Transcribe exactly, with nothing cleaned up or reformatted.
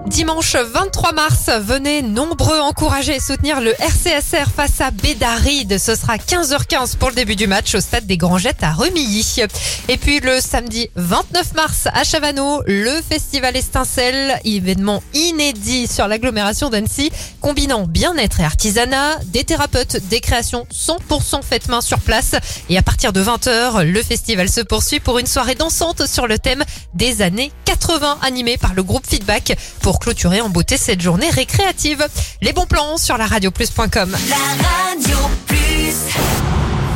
Dimanche vingt-trois mars, venez nombreux encourager et soutenir le R C S R face à Bédaride. Ce sera quinze heures quinze pour le début du match au stade des Grangettes à Remilly. Et puis le samedi vingt-neuf mars à Chavano, le festival Estincelle, événement inédit sur l'agglomération d'Annecy, combinant bien-être et artisanat, des thérapeutes, des créations cent pour cent faites main sur place. Et à partir de vingt heures, le festival se poursuit pour une soirée dansante sur le thème des années quatre-vingts animée par le groupe Feedback pour clôturer en beauté cette journée récréative. Les bons plans sur la radio plus point com. La radio.